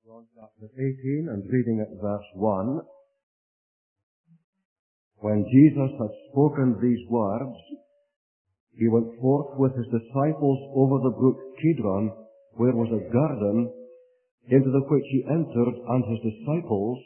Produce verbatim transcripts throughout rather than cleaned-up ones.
John chapter eighteen and reading at verse one. When Jesus had spoken these words, he went forth with his disciples over the brook Kidron, where was a garden, into the which he entered and his disciples,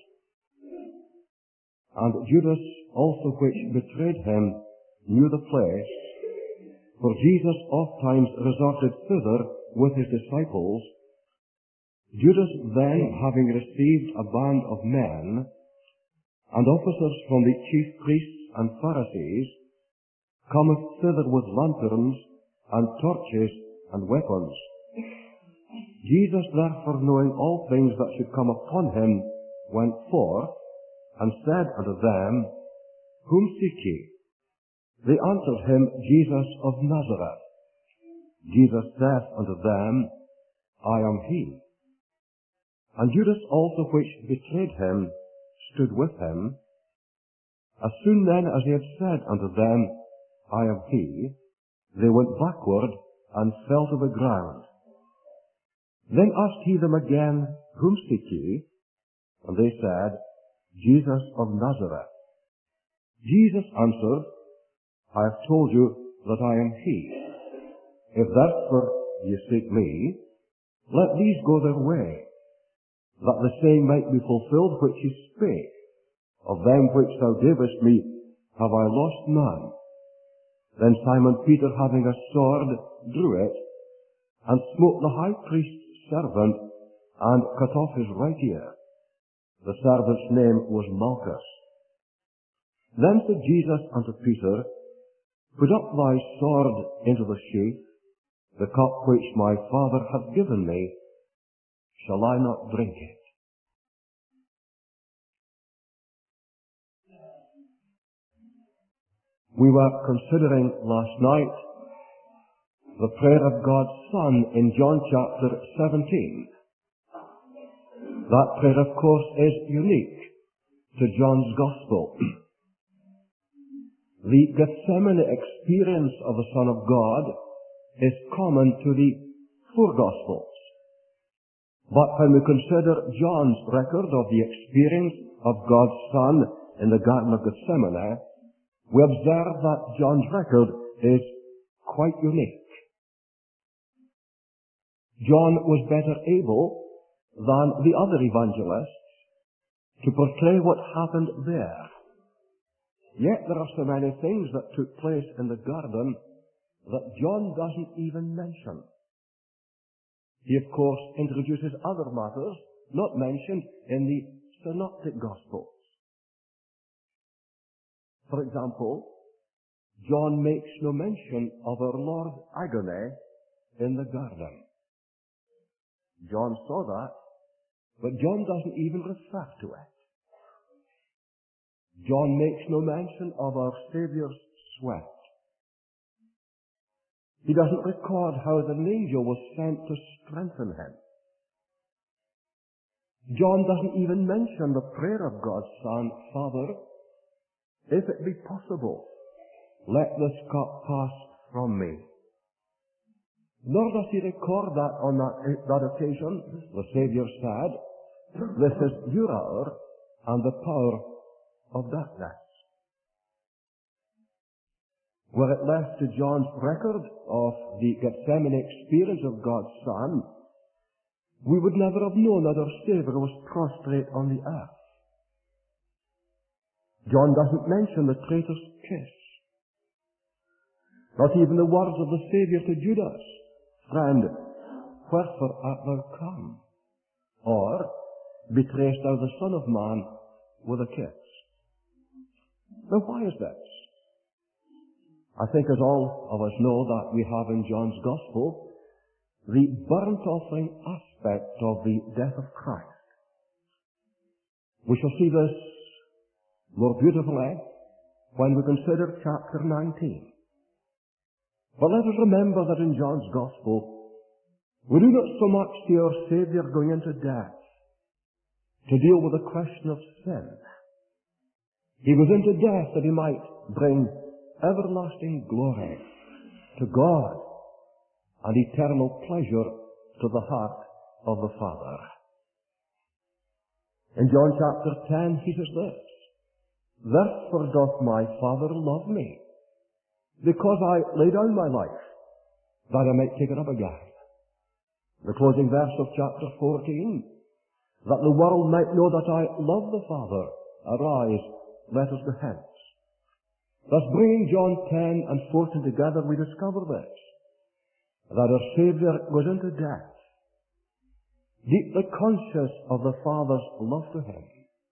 and Judas also which betrayed him knew the place, for Jesus oft times resorted thither with his disciples. Judas then, having received a band of men, and officers from the chief priests and Pharisees, cometh thither with lanterns, and torches, and weapons. Jesus therefore, knowing all things that should come upon him, went forth, and said unto them, Whom seek ye? They answered him, Jesus of Nazareth. Jesus saith unto them, I am he. And Judas also which betrayed him stood with him. As soon then as he had said unto them, I am he, they went backward and fell to the ground. Then asked he them again, Whom seek ye? And they said, Jesus of Nazareth. Jesus answered, I have told you that I am he. If therefore ye seek me, let these go their way, that the saying might be fulfilled which he spake, Of them which thou gavest me have I lost none. Then Simon Peter, having a sword, drew it, and smote the high priest's servant, and cut off his right ear. The servant's name was Malchus. Then said Jesus unto Peter, Put up thy sword into the sheath. The cup which my Father hath given me, shall I not drink it? We were considering last night the prayer of God's Son in John chapter seventeen. That prayer, of course, is unique to John's Gospel. The Gethsemane experience of the Son of God is common to the four Gospels. But when we consider John's record of the experience of God's Son in the Garden of Gethsemane, we observe that John's record is quite unique. John was better able than the other evangelists to portray what happened there. Yet there are so many things that took place in the garden that John doesn't even mention. He, of course, introduces other matters not mentioned in the Synoptic Gospels. For example, John makes no mention of our Lord's agony in the garden. John saw that, but John doesn't even refer to it. John makes no mention of our Saviour's sweat. He doesn't record how an angel was sent to strengthen him. John doesn't even mention the prayer of God's Son, Father, if it be possible, let this cup pass from me. Nor does he record that on that, that occasion the Saviour said, This is your hour and the power of darkness. Were it left to John's record of the Gethsemane experience of God's Son, we would never have known that our Saviour was prostrate on the earth. John doesn't mention the traitor's kiss. Not even the words of the Saviour to Judas, Friend, wherefore art thou come? Or, betrayest thou the Son of Man with a kiss? Now why is this? I think as all of us know that we have in John's Gospel the burnt offering aspect of the death of Christ. We shall see this more beautifully when we consider chapter nineteen. But let us remember that in John's Gospel we do not so much see our Saviour going into death to deal with the question of sin. He goes into death that he might bring everlasting glory to God and eternal pleasure to the heart of the Father. In John chapter ten, he says this, "Therefore doth my Father love me, because I lay down my life, that I might take it up again." The closing verse of chapter fourteen, "That the world might know that I love the Father. Arise, let us go hence." Thus, bringing John ten and fourteen together, we discover this, that our Saviour goes into death, deeply conscious of the Father's love to him.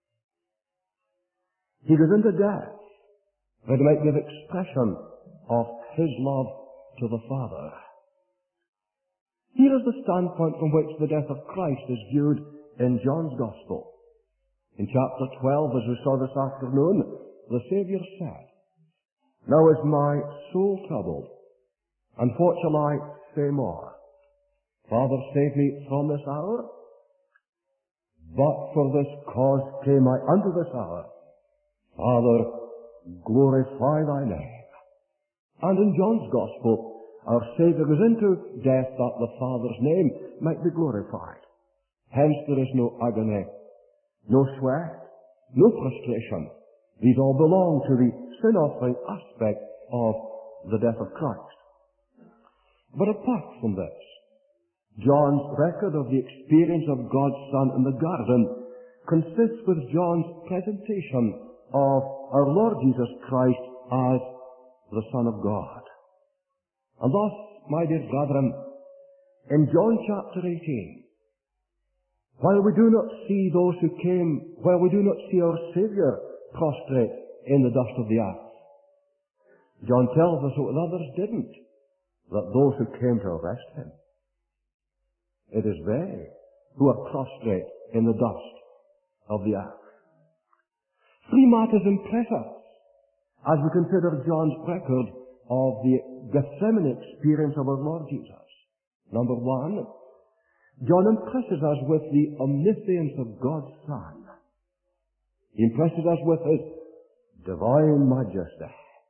He goes into death that it might be the expression of his love to the Father. Here is the standpoint from which the death of Christ is viewed in John's Gospel. In chapter twelve, as we saw this afternoon, the Saviour said, "Now is my soul troubled, and what shall I say more? Father, save me from this hour. But for this cause came I unto this hour. Father, glorify thy name." And in John's Gospel, our Saviour goes into death that the Father's name might be glorified. Hence there is no agony, no sweat, no frustration. These all belong to the sin-offering aspect of the death of Christ. But apart from this, John's record of the experience of God's Son in the garden consists with John's presentation of our Lord Jesus Christ as the Son of God. And thus, my dear brethren, in John chapter eighteen, while we do not see those who came, while we do not see our Saviour prostrate in the dust of the earth, John tells us what others didn't, that those who came to arrest him, it is they who are prostrate in the dust of the earth. Three matters impress us as we consider John's record of the Gethsemane experience of our Lord Jesus. Number one, John impresses us with the omniscience of God's Son. He impresses us with his divine majesty.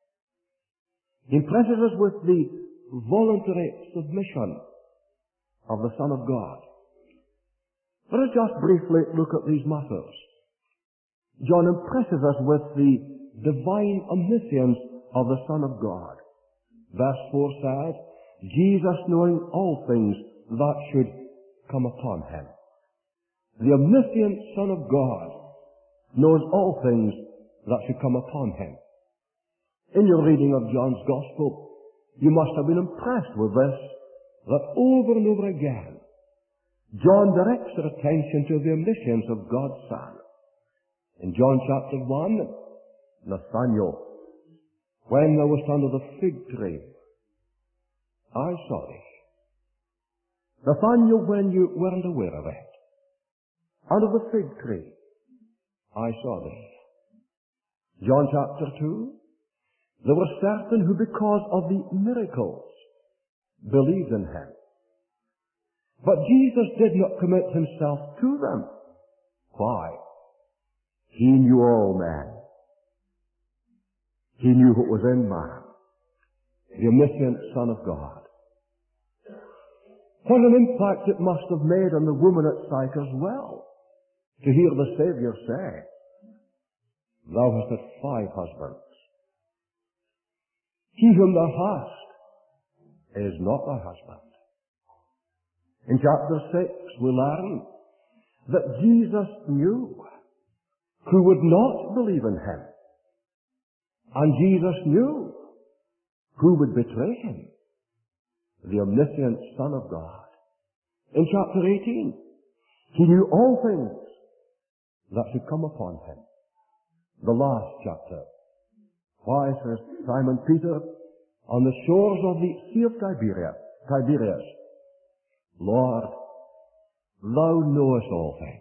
He impresses us with the voluntary submission of the Son of God. Let us just briefly look at these matters. John impresses us with the divine omniscience of the Son of God. Verse four says, "Jesus knowing all things that should come upon him." The omniscient Son of God knows all things that should come upon him. In your reading of John's Gospel, you must have been impressed with this, that over and over again, John directs our attention to the omniscience of God's Son. In John chapter one, Nathanael, "When thou wast under the fig tree, I saw thee." Nathanael, when you weren't aware of it, under the fig tree, I saw thee. John chapter two, there were certain who, because of the miracles, believed in him. But Jesus did not commit himself to them. Why? He knew all men. He knew what was in man. The omniscient Son of God. What an impact it must have made on the woman at Sychar's well to hear the Saviour say, "Thou hast had five husbands. He whom thou hast is not thy husband." In chapter six, we learn that Jesus knew who would not believe in him. And Jesus knew who would betray him. The omniscient Son of God. In chapter eighteen, he knew all things that should come upon him. The last chapter. Why, says Simon Peter, on the shores of the Sea of Tiberias, Tiberias, "Lord, thou knowest all things.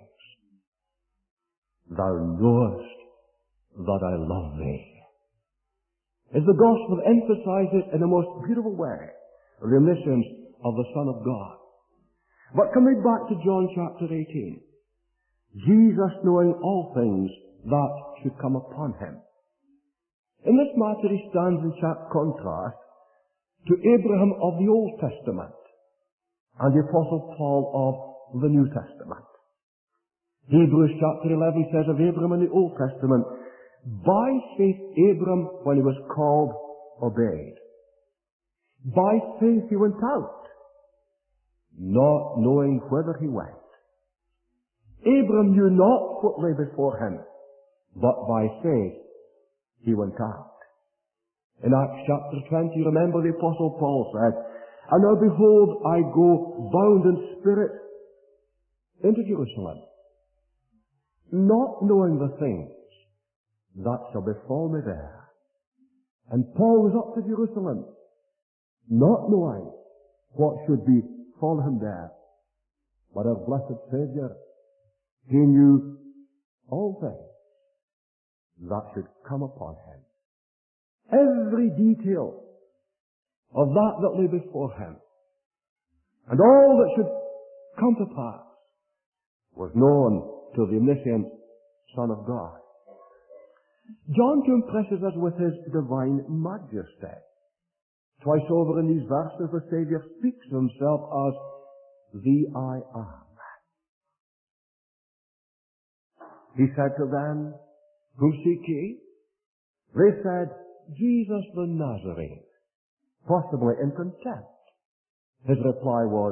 Thou knowest that I love thee." As the Gospel emphasizes in a most beautiful way the omniscience of the Son of God. But coming back to John chapter eighteen, Jesus knowing all things that should come upon him. In this matter he stands in sharp contrast to Abraham of the Old Testament and the Apostle Paul of the New Testament. Hebrews chapter eleven says of Abram in the Old Testament, by faith Abram, when he was called, obeyed. By faith he went out, not knowing whither he went. Abram knew not what lay before him, but by faith he went out. In Acts chapter twenty, remember the Apostle Paul said, and now behold, I go bound in spirit into Jerusalem, not knowing the things that shall befall me there. And Paul was up to Jerusalem, not knowing what should befall him there. But our blessed Saviour, he knew all things that should come upon him. Every detail of that that lay before him, and all that should come to pass, was known to the omniscient Son of God. John too impresses us with his divine majesty. Twice over in these verses, the Saviour speaks of himself as the I Am. He said to them, whom seek ye? They said, Jesus the Nazarene, possibly in contempt. His reply was,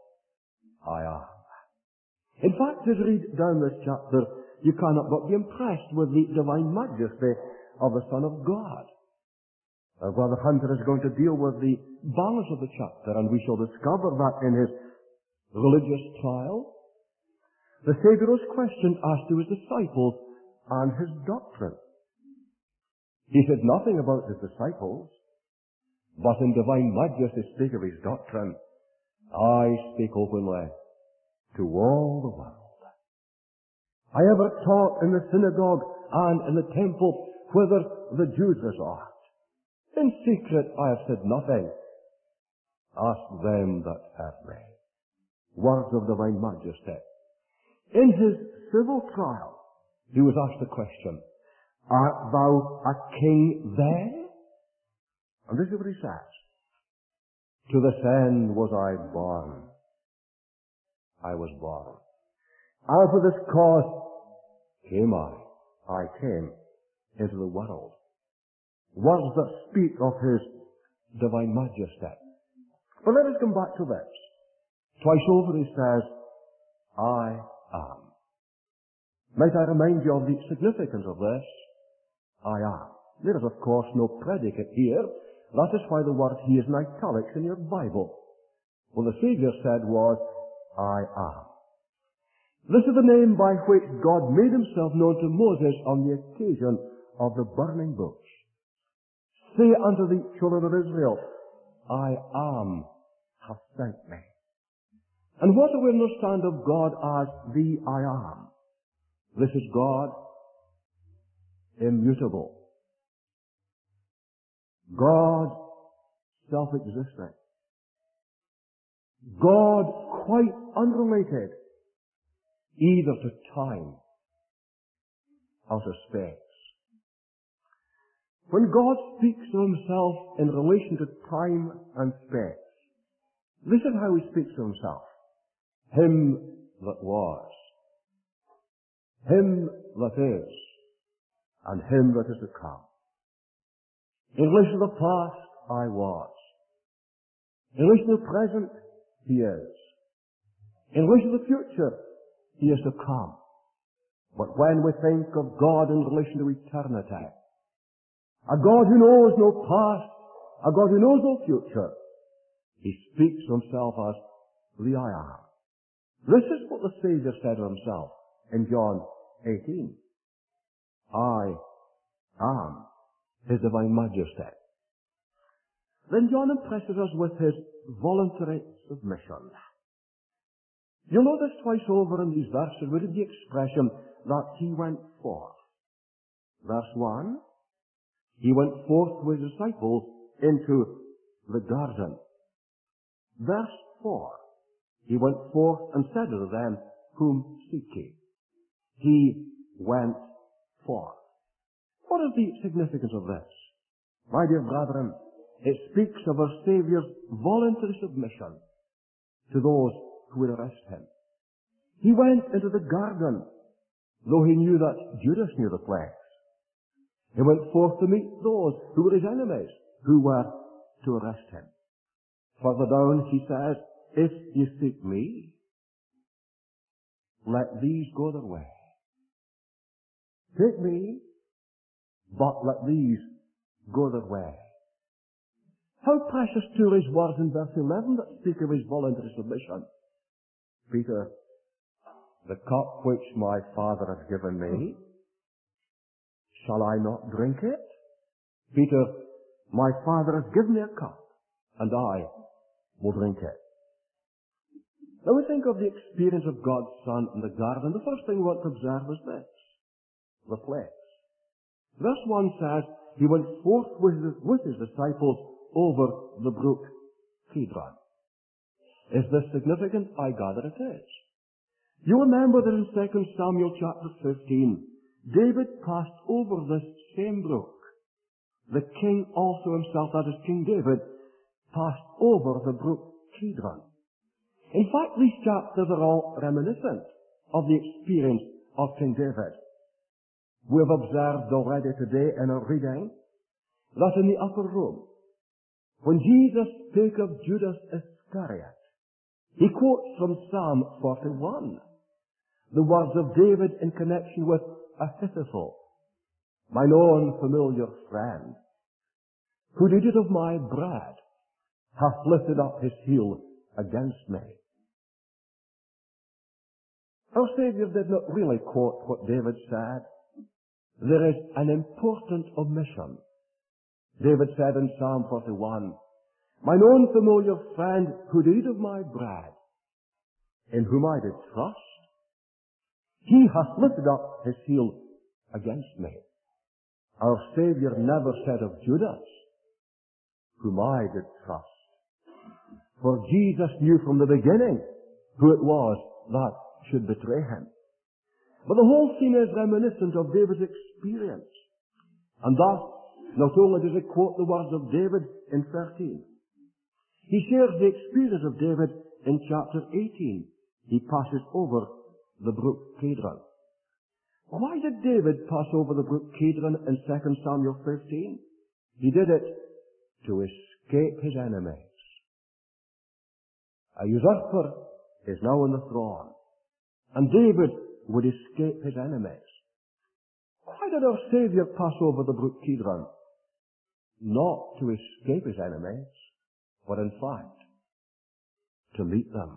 I am. In fact, as you read down this chapter, you cannot but be impressed with the divine majesty of the Son of God. Our Brother Hunter is going to deal with the balance of the chapter, and we shall discover that in his religious trial, the Saviour was questioned as to his disciples and his doctrine. He said nothing about his disciples, but in divine majesty spake of his doctrine. I speak openly to all the world. I ever taught in the synagogue and in the temple whither the Jews resort. In secret I have said nothing. Ask them that heard me. Words of divine majesty. In his civil trial, he was asked the question, art thou a king then? And this is what he says. To this end was I born. I was born. And for this cause came I. I came into the world. Words that speak of his divine majesty. But let us come back to this. Twice over he says, I am. Might I remind you of the significance of this? I am. There is, of course, no predicate here. That is why the word he is in italics in your Bible. What the Saviour said was, I am. This is the name by which God made himself known to Moses on the occasion of the burning bush. Say unto the children of Israel, I am hath sent me. And what do we understand of God as the I am? This is God immutable. God self-existent. God quite unrelated either to time or to space. When God speaks of himself in relation to time and space, this is how he speaks of himself. Him that was, him that is, and him that is to come. In relation to the past, I was. In relation to the present, he is. In relation to the future, he is to come. But when we think of God in relation to eternity, a God who knows no past, a God who knows no future, he speaks of himself as the I am. This is what the Saviour said of himself in John eighteen. I am his divine majesty. Then John impresses us with his voluntary submission. You'll notice twice over in these verses we read the expression that he went forth. Verse one, he went forth with his disciples into the garden. Verse four, he went forth and said unto them, whom seek ye? He went forth. What is the significance of this? My dear brethren, it speaks of our Saviour's voluntary submission to those who would arrest him. He went into the garden though he knew that Judas knew the place. He went forth to meet those who were his enemies, who were to arrest him. Further down he says, if you seek me, let these go their way. Take me, but let these go their way. How precious to his words in verse eleven that speak of his voluntary submission. Peter, the cup which my Father has given me, shall I not drink it? Peter, my Father has given me a cup, and I will drink it. Now we think of the experience of God's Son in the garden. The first thing we want to observe is this, the place. Verse one says, he went forth with his, with his disciples over the brook Kidron. Is this significant? I gather it is. You remember that in Second Samuel chapter fifteen, David passed over this same brook. The king also himself, that is King David, passed over the brook Kidron. In fact, these chapters are all reminiscent of the experience of King David. We have observed already today in our reading that in the upper room, when Jesus spake of Judas Iscariot, he quotes from Psalm forty-one, the words of David in connection with Ahithophel, mine own familiar friend, who did eat of my bread, hath lifted up his heel against me. Our Saviour did not really quote what David said. There is an important omission. David said in Psalm forty-one, mine own familiar friend who did eat of my bread, in whom I did trust, he hath lifted up his heel against me. Our Saviour never said of Judas, whom I did trust. For Jesus knew from the beginning who it was that should betray him. But the whole scene is reminiscent of David's experience. And thus, not only does it quote the words of David in thirteen, he shares the experience of David in chapter eighteen. He passes over the brook Kidron. Why did David pass over the brook Kidron in Second Samuel fifteen? He did it to escape his enemies. A usurper is now on the throne, and David would escape his enemies. Why did our Saviour pass over the brook Kidron? Not to escape his enemies, but in fact, to meet them.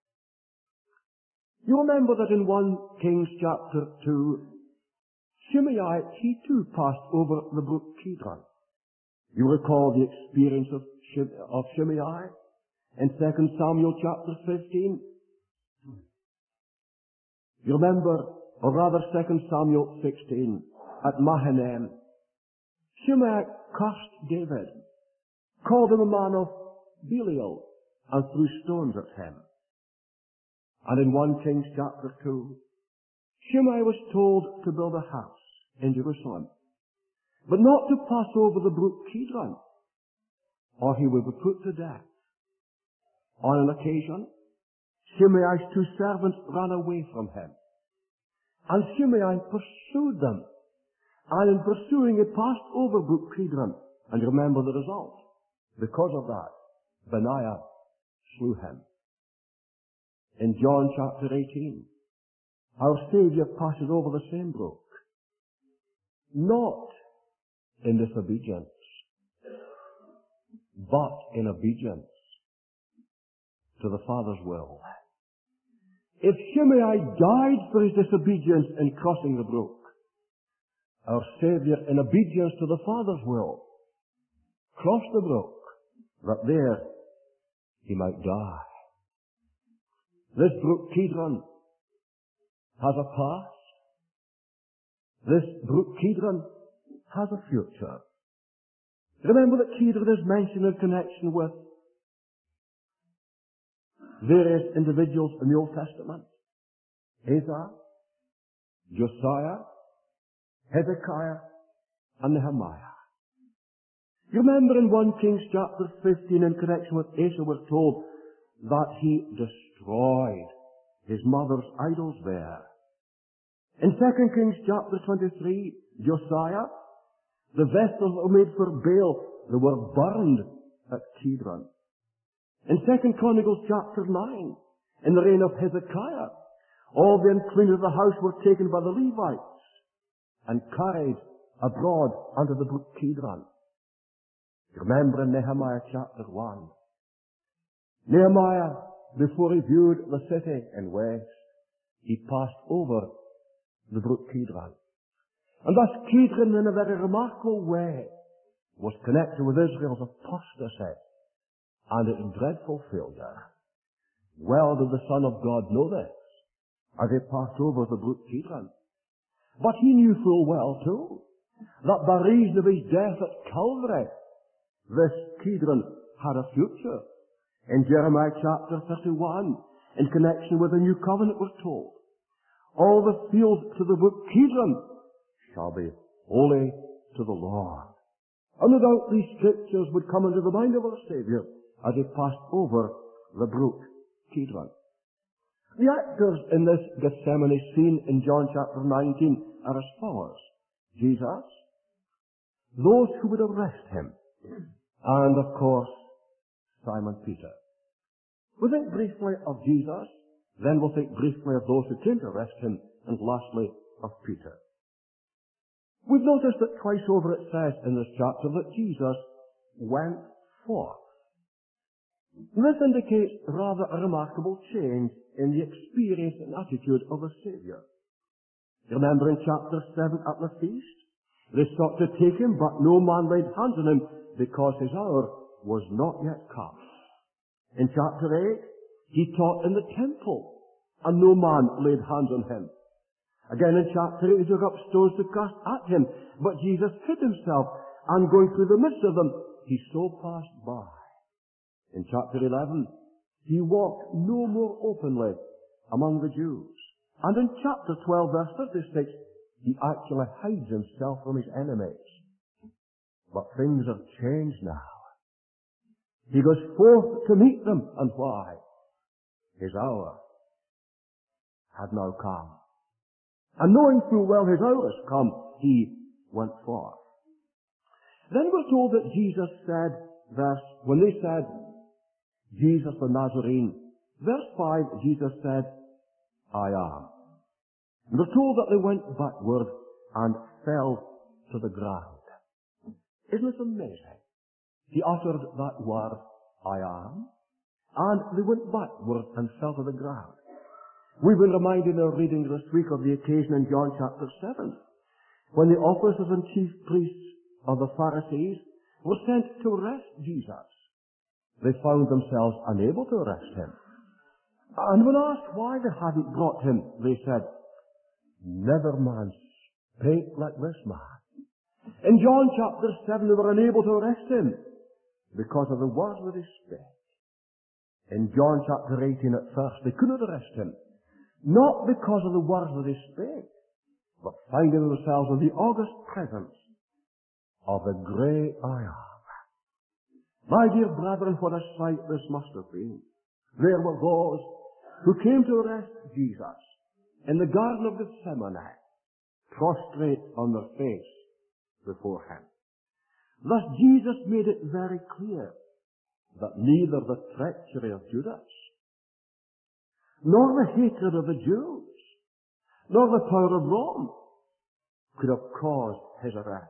You remember that in First Kings chapter two, Shimei, he too passed over the brook Kidron. You recall the experience of, Shim- of Shimei in Second Samuel chapter fifteen. You remember, or rather Second Samuel sixteen, at Mahanaim, Shimei cursed David, called him a man of Belial, and threw stones at him. And in First Kings chapter two, Shimei was told to build a house in Jerusalem, but not to pass over the brook Kidron, or he would be put to death. On an occasion, Shimei's two servants ran away from him, and Shimei pursued them, and in pursuing he passed over brook Kidron, and remember the result. Because of that, Benaiah slew him. In John chapter eighteen, our Saviour passes over the same brook, not in disobedience, but in obedience to the Father's will. If Shimei died for his disobedience in crossing the brook, our Saviour, in obedience to the Father's will, crossed the brook, that there he might die. This brook Kidron has a past. This brook Kidron has a future. Remember that Kidron is mentioned in connection with various individuals in the Old Testament. Asa, Josiah, Hezekiah, and Nehemiah. You remember in First Kings chapter fifteen, in connection with Asa, we're told that he destroyed his mother's idols there. In Second Kings chapter twenty-three, Josiah, the vessels that were made for Baal, they were burned at Kidron. In Second Chronicles chapter nine, in the reign of Hezekiah, all the unclean of the house were taken by the Levites and carried abroad under the brook Kidron. Remember in Nehemiah chapter one, Nehemiah, before he viewed the city in west, he passed over the brook Kidron. And thus Kidron, in a very remarkable way, was connected with Israel's apostasy and its dreadful failure. Well did the Son of God know this as he passed over the brook Kidron. But he knew full well, too, that by reason of his death at Calvary, this Kidron had a future. In Jeremiah chapter thirty-one, in connection with the new covenant, we're told, all the fields to the brook Kidron shall be holy to the Lord. And no doubt these scriptures would come into the mind of our Saviour as he passed over the brook Kidron. The actors in this Gethsemane scene in John chapter nineteen are as follows. Jesus, those who would arrest him, and of course, Simon Peter. We'll think briefly of Jesus, then we'll think briefly of those who came to arrest him, and lastly of Peter. We've noticed that twice over it says in this chapter that Jesus went forth. This indicates rather a remarkable change in the experience and attitude of the Saviour. Remember in chapter seven at the feast, they sought to take him, but no man laid hands on him because his hour was not yet come. In chapter eight, he taught in the temple, and no man laid hands on him. Again in chapter eight, they took up stones to cast at him, but Jesus hid himself, and going through the midst of them, he so passed by. In chapter eleven, he walked no more openly among the Jews. And in chapter twelve, verse thirty-six, he actually hides himself from his enemies. But things have changed now. He goes forth to meet them, and why? His hour had now come. And knowing full well his hour has come, he went forth. Then we're told that Jesus said, verse, when they said, Jesus the Nazarene, verse five, Jesus said, I am. And we're told that they went backward and fell to the ground. Isn't it amazing? He uttered that word, I am, and they went backward and fell to the ground. We've been reminded in our reading this week of the occasion in John chapter seven, when the officers and chief priests of the Pharisees were sent to arrest Jesus. They found themselves unable to arrest him. And when asked why they hadn't brought him, they said, never man spake like this man. In John chapter seven, they were unable to arrest him because of the words that he spake. In John chapter eighteen, at first, they could not arrest him, not because of the words that he spake, but finding themselves in the august presence of the great I Am. My dear brethren, what a sight this must have been. There were those who came to arrest Jesus in the Garden of Gethsemane, prostrate on their face before him. Thus Jesus made it very clear that neither the treachery of Judas, nor the hatred of the Jews, nor the power of Rome could have caused his arrest.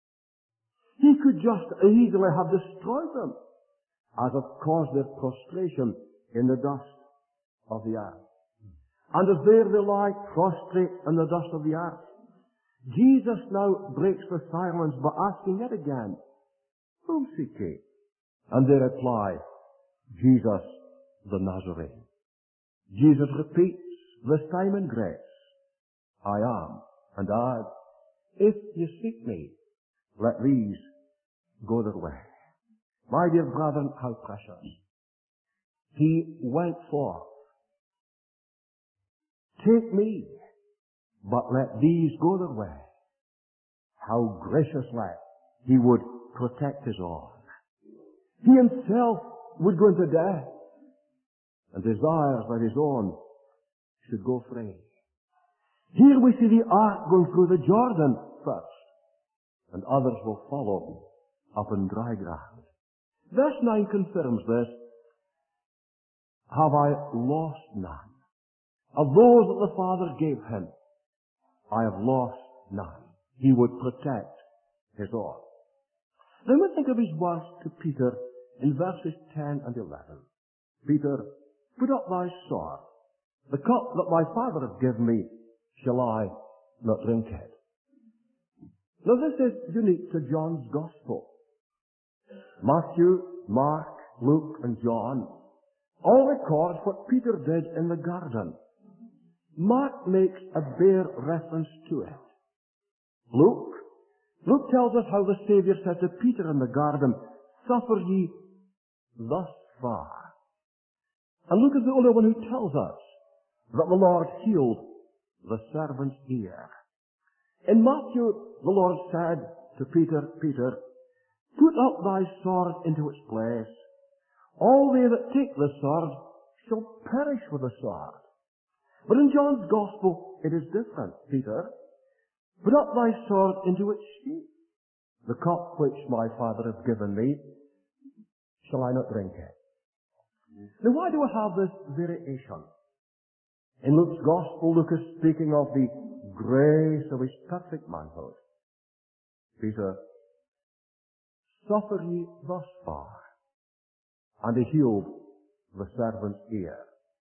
He could just easily have destroyed them, as have caused their prostration in the dust of the earth. And as there they lie prostrate in the dust of the earth, Jesus now breaks the silence by asking yet again, whom seek ye? And they reply, Jesus the Nazarene. Jesus repeats, this time in grace, I am, and adds, if you seek me, let these go their way. My dear brethren, how precious. He went forth. Take me, but let these go their way. How graciously he would protect his own. He himself would go into death and desires that his own should go free. Here we see the ark going through the Jordan first, and others will follow up in dry ground. Verse nine confirms this. Have I lost none? Of those that the Father gave him, I have lost none. He would protect his own. Then we think of his words to Peter in verses ten and eleven. Peter, put up thy sword. The cup that my Father hath given me, shall I not drink it? Now this is unique to John's Gospel. Matthew, Mark, Luke, and John all record what Peter did in the garden. Mark makes a bare reference to it. Luke, Luke tells us how the Saviour said to Peter in the garden, suffer ye thus far. And Luke is the only one who tells us that the Lord healed the servant's ear. In Matthew, the Lord said to Peter, Peter, put up thy sword into its place. All they that take the sword shall perish with the sword. But in John's Gospel, it is different. Peter, put up thy sword into its sheath. The cup which my Father hath given me, shall I not drink it? Now why do we have this variation? In Luke's Gospel, Luke is speaking of the grace of his perfect manhood. Peter, suffer ye thus far. And he healed the servant's ear.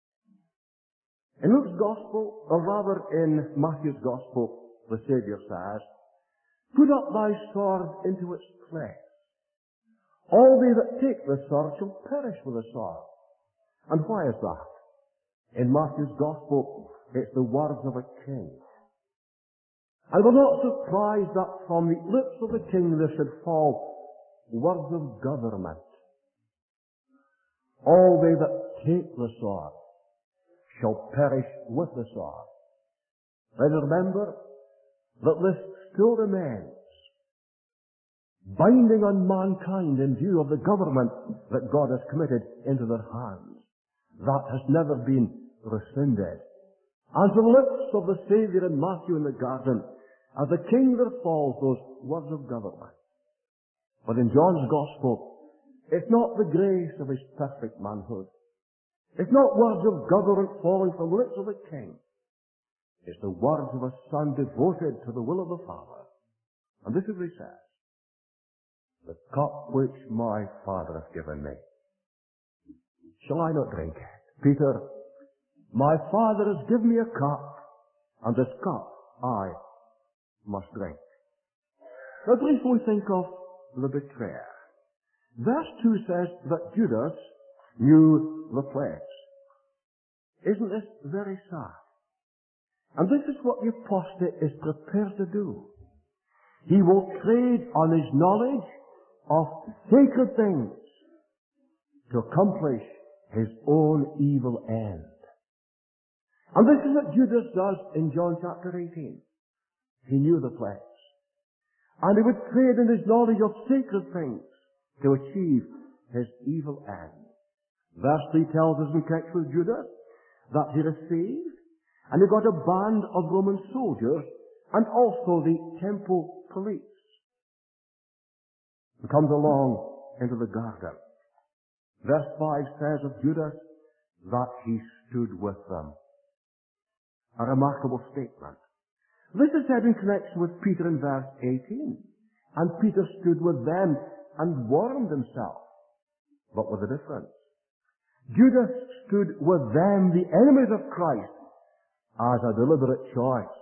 In Luke's Gospel, or rather in Matthew's Gospel, the Saviour says, put up thy sword into its place. All they that take the sword shall perish with the sword. And why is that? In Matthew's Gospel, it's the words of a king. And we're not surprised that from the lips of the king there should fall words of government. All they that take the sword shall perish with the sword. Let us remember that this still remains binding on mankind in view of the government that God has committed into their hands. That has never been rescinded. And to the lips of the Saviour in Matthew in the garden, as the king there falls those words of government. But in John's Gospel, it's not the grace of his perfect manhood. It's not words of government falling from the lips of the king. It's the words of a son devoted to the will of the Father. And this is what he says. The cup which my Father hath given me, shall I not drink it? Peter, my Father has given me a cup, and this cup I must drink. Now briefly think of the betrayer. Verse two says that Judas knew the place. Isn't this very sad? And this is what the apostate is prepared to do. He will trade on his knowledge of sacred things to accomplish his own evil end. And this is what Judas does in John chapter eighteen. He knew the place. And he would trade in his knowledge of sacred things to achieve his evil end. Verse three tells us in connection with Judas that he received, and he got a band of Roman soldiers and also the temple police. He comes along into the garden. Verse five says of Judas that he stood with them. A remarkable statement. This is said in connection with Peter in verse eighteen. And Peter stood with them and warmed himself. But with a difference. Judas stood with them, the enemies of Christ, as a deliberate choice.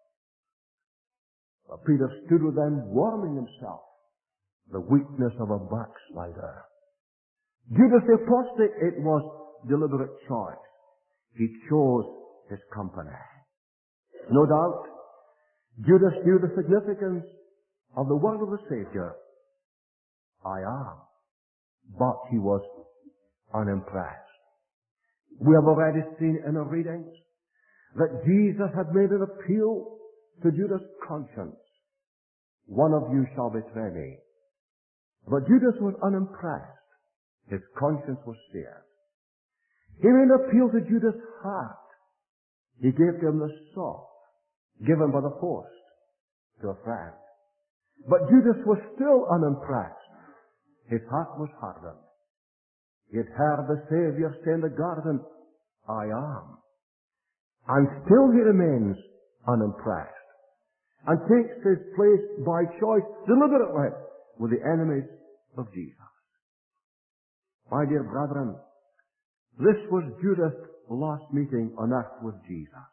But Peter stood with them warming himself. The weakness of a backslider. Judas the apostate, it was deliberate choice. He chose his company. No doubt, Judas knew the significance of the word of the Saviour, I am. But he was unimpressed. We have already seen in our readings that Jesus had made an appeal to Judas' conscience. One of you shall betray me. But Judas was unimpressed. His conscience was seared. He made an appeal to Judas' heart. He gave him the soft, given by the post to a friend. But Judas was still unimpressed. His heart was hardened. He had heard the Savior say in the garden, I am. And still he remains unimpressed and takes his place by choice deliberately with the enemies of Jesus. My dear brethren, this was Judas' last meeting on earth with Jesus.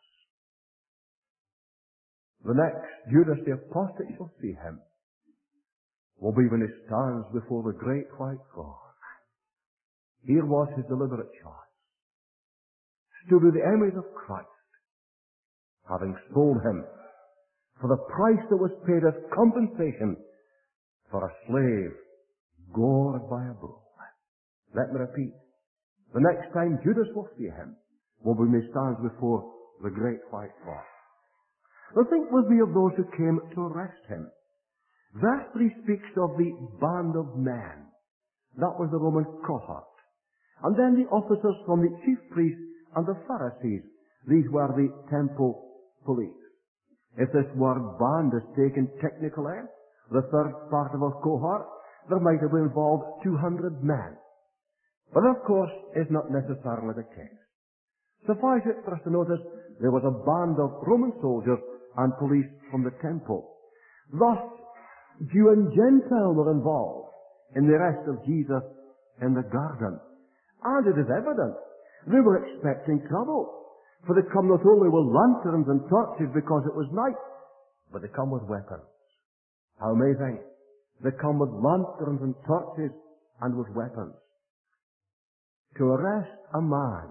The next Judas the apostate shall see him will be when he stands before the great white throne. Here was his deliberate choice. Stood with the enemies of Christ, having sold him for the price that was paid as compensation for a slave gored by a bull. Let me repeat. The next time Judas will see him will be when he stands before the great white throne. Now think with me of those who came to arrest him. Verse three speaks of the band of men. That was the Roman cohort. And then the officers from the chief priests and the Pharisees. These were the temple police. If this word band is taken technically, the third part of a cohort, there might have involved two hundred men. But of course, is not necessarily the case. Suffice it for us to notice there was a band of Roman soldiers and police from the temple. Thus, Jew and Gentile were involved in the arrest of Jesus in the garden. And it is evident they were expecting trouble. For they come not only with lanterns and torches because it was night, but they come with weapons. How amazing. They come with lanterns and torches and with weapons. To arrest a man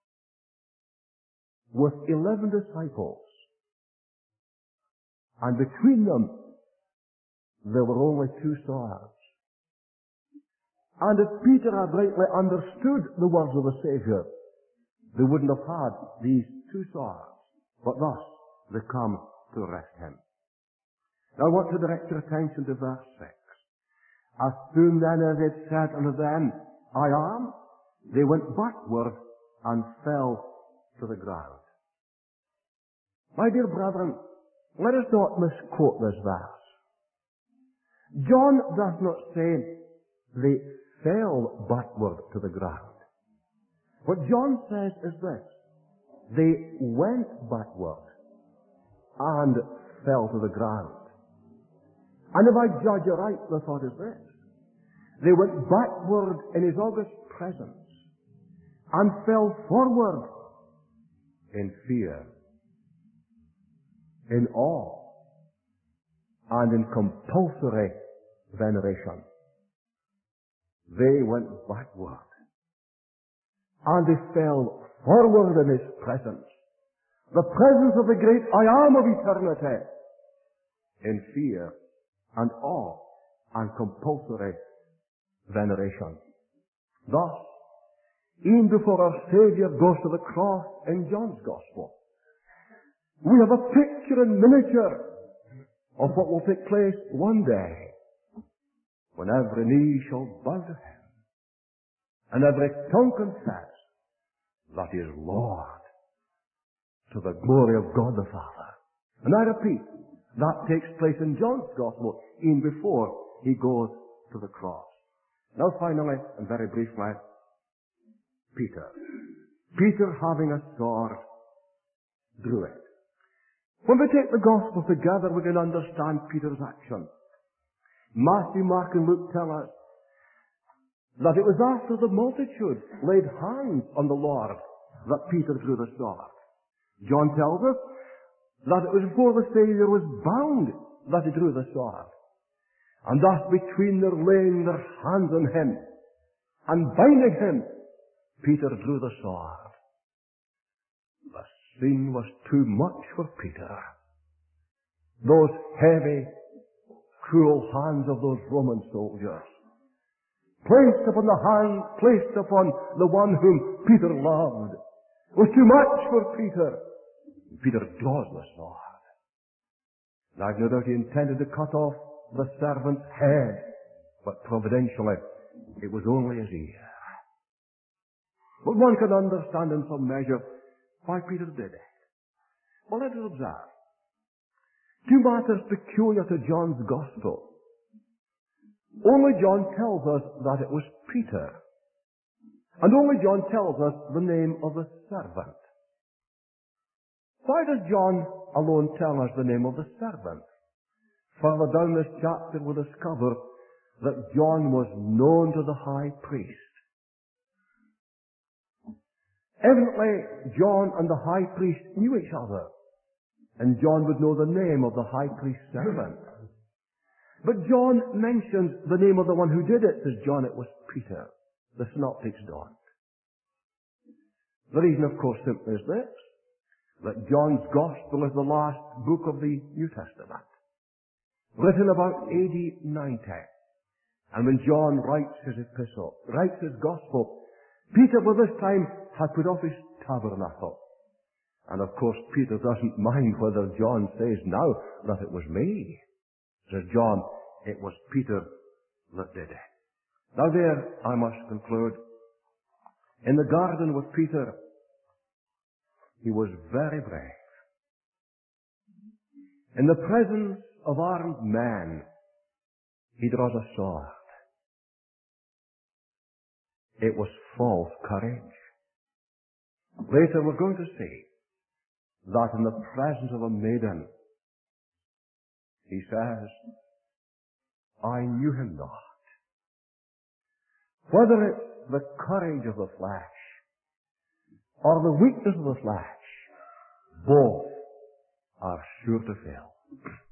with eleven disciples, and between them there were only two swords. And if Peter had rightly understood the words of the Savior, they wouldn't have had these two swords. But thus they come to arrest him. Now I want to direct your attention to verse six. As soon then as it said unto them, I am, they went backward and fell to the ground. My dear brethren, let us not misquote this verse. John does not say they fell backward to the ground. What John says is this: they went backward and fell to the ground. And if I judge aright, the thought is this: they went backward in his august presence and fell forward in fear, in awe, and in compulsory veneration. They went backward and they fell forward in his presence, the presence of the great I Am of eternity, in fear and awe and compulsory veneration. Thus, even before our Savior goes to the cross in John's Gospel, we have a picture and miniature of what will take place one day when every knee shall bow to him and every tongue confess that he is Lord, to the glory of God the Father. And I repeat, that takes place in John's Gospel even before he goes to the cross. Now finally, and very briefly, Peter. Peter, having a sword, drew it. When we take the Gospel together, we can understand Peter's action. Matthew, Mark, and Luke tell us that it was after the multitude laid hands on the Lord that Peter drew the sword. John tells us that it was before the Savior was bound that he drew the sword. And thus between their laying their hands on him and binding him, Peter drew the sword. The scene was too much for Peter. Those heavy, cruel hands of those Roman soldiers, placed upon the hand, placed upon the one whom Peter loved, was too much for Peter. Peter draws the sword. Now I've no doubt he intended to cut off the servant's head, but providentially it was only his ear. But one can understand in some measure why Peter did it. Well, let us observe. Two matters peculiar to John's Gospel. Only John tells us that it was Peter. And only John tells us the name of the servant. Why does John alone tell us the name of the servant? Further down this chapter we'll discover that John was known to the high priest. Evidently, John and the high priest knew each other, and John would know the name of the high priest's servant. But John mentions the name of the one who did it. Says John, it was Peter. The synoptics don't. The reason, of course, simply is this, that John's Gospel is the last book of the New Testament, written about A D ninety. And when John writes his epistle, writes his Gospel, Peter by this time had put off his tabernacle. And of course, Peter doesn't mind whether John says now that it was me. Says John, it was Peter that did it. Now there, I must conclude, in the garden with Peter, he was very brave. In the presence of armed men, he draws a sword. It was false courage. Later we're going to see that in the presence of a maiden, he says, I knew him not. Whether it's the courage of the flesh or the weakness of the flesh, both are sure to fail.